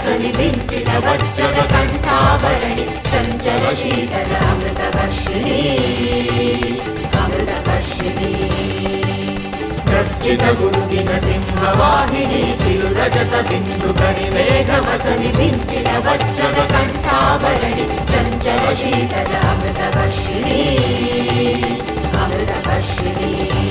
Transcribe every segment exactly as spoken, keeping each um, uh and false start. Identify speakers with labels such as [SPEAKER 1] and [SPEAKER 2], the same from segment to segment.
[SPEAKER 1] ವಸನಿ ಬಿಂಚಿನ ವಜ್ರದ ಕಂಠಾಭರಣಿ ಚಂಚಲ ಶೀತಲ ಅಮೃತ ವರ್ಷಿಣಿ ಅಮೃತ ವರ್ಷಿಣಿ ಗರ್ಜಿತ ಗುಡುಗಿನ ಸಿಂಹವಾಹಿನಿ ಕಿರು ರಜತ ಬಿಂದು ಕರಿಮೇಘ ವಸನಿ ಬಿಂಚಿನ ವಜ್ರದ ಕಂಠಾಭರಣಿ ಚಂಚಲ ಶೀತಲ ಅಮೃತ ವರ್ಷಿಣಿ ಅಮೃತ ವರ್ಷಿಣಿ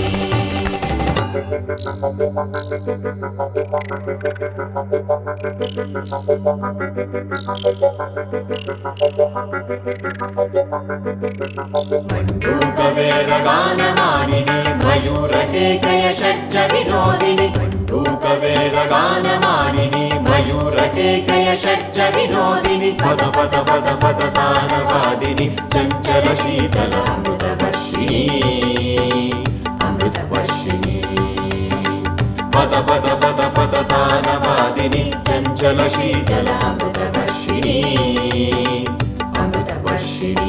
[SPEAKER 1] ಮಂಡೂಕವೇದಗಾನಮಾನಿನಿ ಮಯೂರಕೇಕಯ ಷಡ್ಜ ವಿನೋದಿನಿ ಮಂಡೂಕವೇದಗಾನಮಾನಿನಿ ಮಯೂರಕೇಕಯ ಷಡ್ಜ ವಿನೋದಿನಿ ಪದ ಪದ ಪದ ಪದ ತಾನವಾದಿನಿ ಚಂಚಲ ಶೀತಲ ಅಮೃತ ವರ್ಷಿಣಿ ಅಮೃತ ವರ್ಷಿಣಿ ಪದ ಪದ ಪದ ಪದ ತಾನವಾದಿನಿ ಚಂಚಲ ಶೀತಲ ಅಮೃತ ವರ್ಷಿಣಿ ಅಮೃತ ವರ್ಷಿಣಿ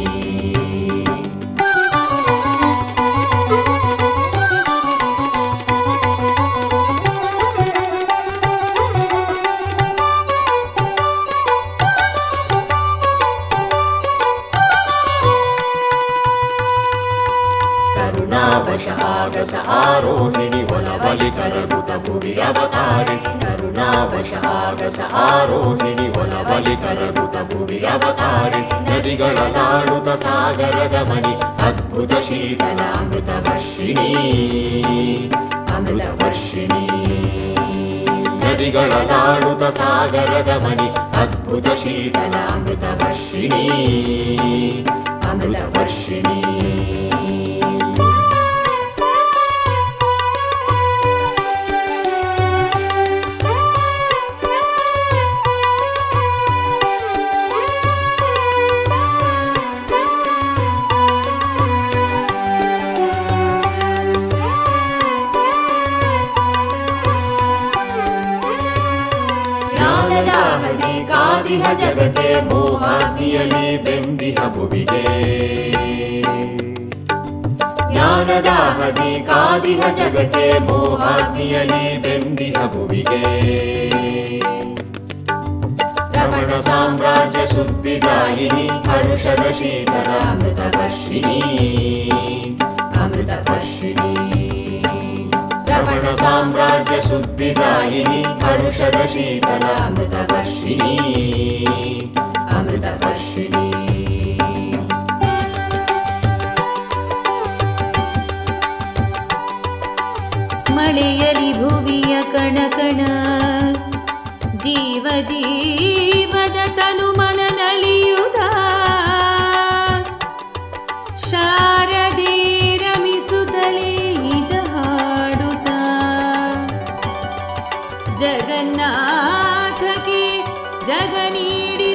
[SPEAKER 1] ಕರುಣಾವಶ ಆಗಸ ಆರೋಹಿಣಿ ಒಲವಲಿ ಕರಗುತ ಭುವಿ ಅವತಾರಿಣಿ ಕರುಣಾವಶ ಆಗಸ ಆರೋಹಿಣಿ ಒಲವಲಿ ಕರಗುತ ಭುವಿ ಅವತಾರಿಣಿ ನದಿಗಳ ನಾಡುತ್ತ ಸಾಗರದ ಮನಿ ಅದ್ಭುತ ಶೀತಲ ಅಮೃತ ವರ್ಷಿಣಿ ಅಮೃತ ವರ್ಷಿಣಿ ನದಿಗಳ ನಾಡುತ್ತ ಸಾಗರದ ಮನಿ ಅದ್ಭುತ ಶೀತಲ ಅಮೃತ ವರ್ಷಿಣಿ ಅಮೃತ ವರ್ಷಿಣಿ ಕಾದಿಹ ಜಗತೆ ಮೋಹಾಗ್ನಿಯಲಿ ಬೆಂದಿಹ ಭುವಿಗೆ ಜ್ಞಾನದಾಹದಿ ಕಾದಿಹ ಜಗತೆ ಮೋಹಾಗ್ನಿಯಲಿ ಬೆಂದಿಹ ಭುವಿಗೆ ರಮಣ ಸಾಮ್ರಾಜ್ಯ ಸುದ್ದಿದಾಯಿನಿ ಹರುಷದ ಶೀತಲ ಅಮೃತ ವರ್ಷಿಣಿ ಅಮೃತ ವರ್ಷಿಣಿ ರಮಣ ಸಾಮ್ರಾಜ್ಯ ಸುದ್ದಿದಾಯಿನಿ ಹರುಷದ ಶೀತಲ ಅಮೃತ ವರ್ಷಿಣಿ ಅಮೃತ ವರ್ಷಿಣಿ
[SPEAKER 2] ಮಳೆಯಲಿ ಭುವಿಯ ಕಣಕಣ ಜೀವ ಜೀವದ ತನು ಮನ ನಲಿಯುತ್ತ ಶಾರದೆ ರಮಿಸುತ್ತಲೇ ಇದ ಹಾಡುತ್ತ ಜಗನ್ನಾಥಕ್ಕೆ ಜಗ ನೀಡಿ